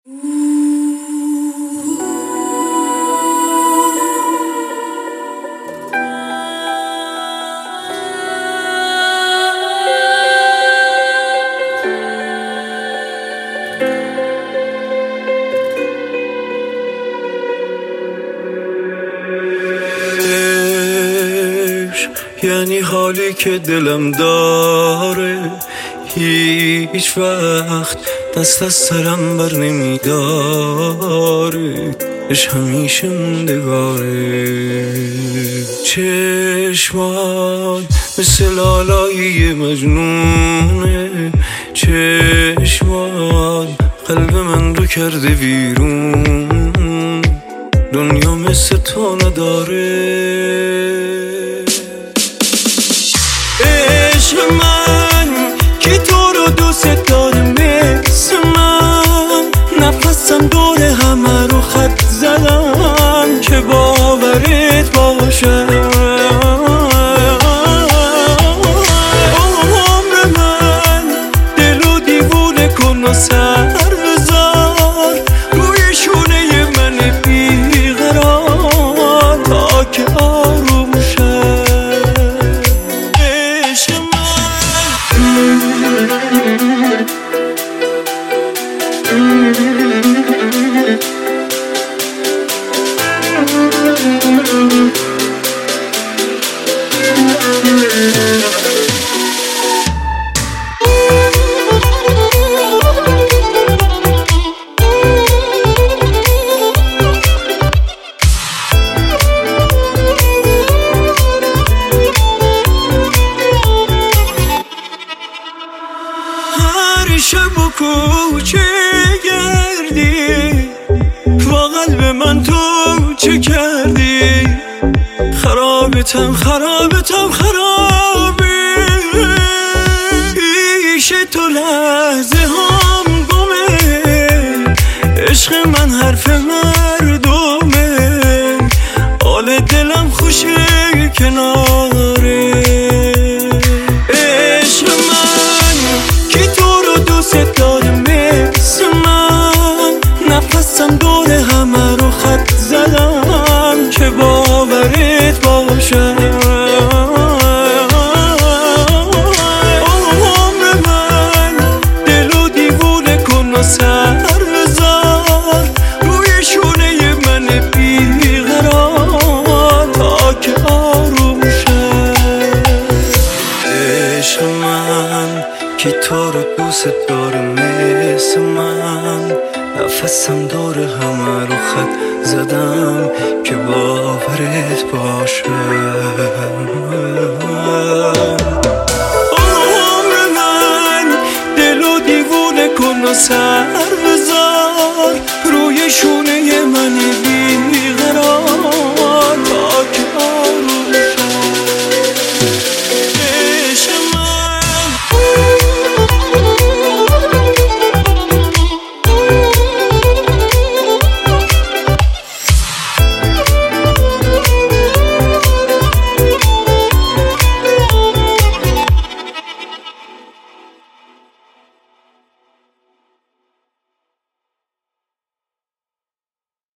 یعنی حالی که دلم داره هیچ وقت دست از سرم بر نمیداره، عشق همیشه موندگاره. چشمات مثل لالایی مجنونه، چشمات قلب من رو کرده بیرون، دنیا مثل تو نداره. عشق من که تو رو دوست داره مثل من، نفسم دور همه رو خط زدم که باورت باشه. عمر من دلو دیوونه کن و سر بذار روی شونه من بیقرار تا که آروم شه. هر شب و کوچه گردی با قلب من تو چه کردی؟ خرابتم خرابی، پیش تو لحظه هم گمه، عشق من حرف مردمه، حال دلم خوشه کناره. عشق من که تو رو دوست داره مثل من، نفسم دور همه رو خط زدم که باورت باشه. عمر من دلو دیوونه کن و سر بذار روی شونه من بیقرار تا که آروم شه. عشق من که تو رو دوست داره مثل من، نفسم دور همه رو خط زدم که باورت باشه. عمر من دلو دیوونه کن و سر بذار روی شونه